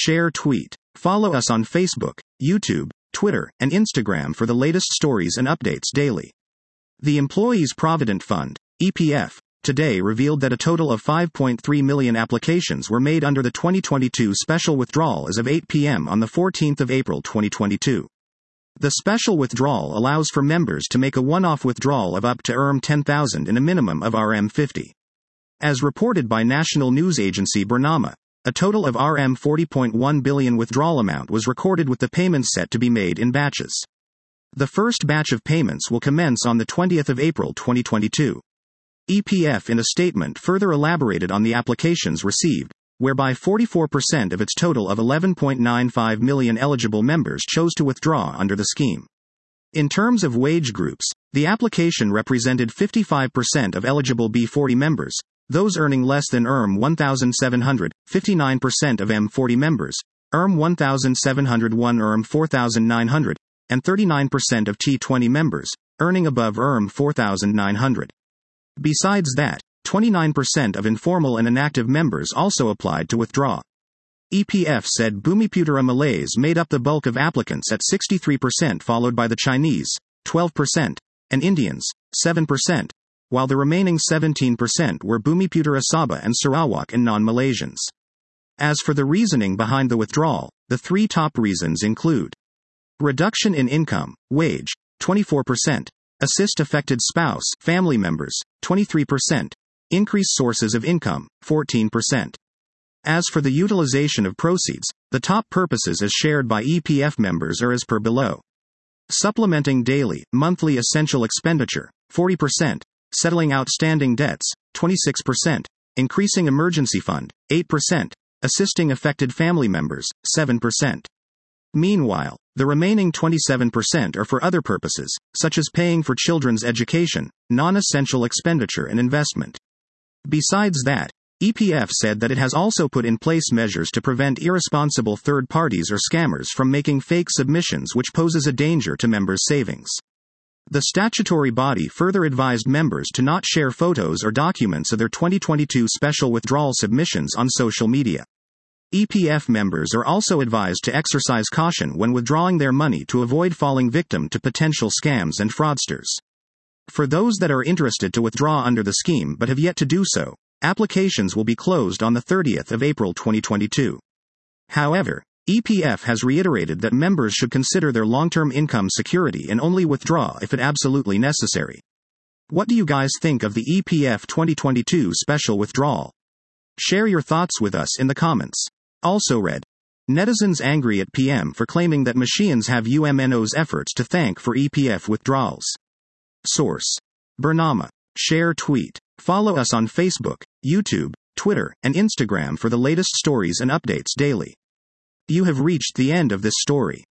share, tweet. Follow us on Facebook, YouTube, Twitter, and Instagram for the latest stories and updates daily. The Employees Provident Fund, EPF, today revealed that a total of 5.3 million applications were made under the 2022 special withdrawal as of 8 p.m. on the 14th of April 2022. The special withdrawal allows for members to make a one-off withdrawal of up to $10,000 in a minimum of $50. As reported by national news agency Bernama, a total of $40.1 billion withdrawal amount was recorded, with the payments set to be made in batches. The first batch of payments will commence on the 20th of April 2022. EPF in a statement further elaborated on the applications received, whereby 44% of its total of 11.95 million eligible members chose to withdraw under the scheme. In terms of wage groups, the application represented 55% of eligible B40 members, those earning less than $1,700, 59% of M40 members, $1,701, $4,900, and 39% of T20 members, earning above $4,900. Besides that, 29% of informal and inactive members also applied to withdraw. EPF said Bumiputera Malays made up the bulk of applicants at 63%, followed by the Chinese, 12%, and Indians, 7%, while the remaining 17% were Bumiputera Sabah and Sarawak and non-Malaysians. As for the reasoning behind the withdrawal, the three top reasons include: reduction in income, wage, 24%, assist affected spouse, family members, 23%, increase sources of income, 14%. As for the utilization of proceeds, the top purposes as shared by EPF members are as per below: supplementing daily, monthly essential expenditure, 40%, settling outstanding debts, 26%, increasing emergency fund, 8%, assisting affected family members, 7%. Meanwhile, the remaining 27% are for other purposes, such as paying for children's education, non-essential expenditure and investment. Besides that, EPF said that it has also put in place measures to prevent irresponsible third parties or scammers from making fake submissions, which poses a danger to members' savings. The statutory body further advised members to not share photos or documents of their 2022 special withdrawal submissions on social media. EPF members are also advised to exercise caution when withdrawing their money to avoid falling victim to potential scams and fraudsters. For those that are interested to withdraw under the scheme but have yet to do so, applications will be closed on the 30th of April 2022. However, EPF has reiterated that members should consider their long-term income security and only withdraw if it absolutely necessary. What do you guys think of the EPF 2022 special withdrawal? Share your thoughts with us in the comments. Also read: netizens angry at PM for claiming that machines have UMNO's efforts to thank for EPF withdrawals. Source: Bernama. Share, tweet. Follow us on Facebook, YouTube, Twitter, and Instagram for the latest stories and updates daily. You have reached the end of this story.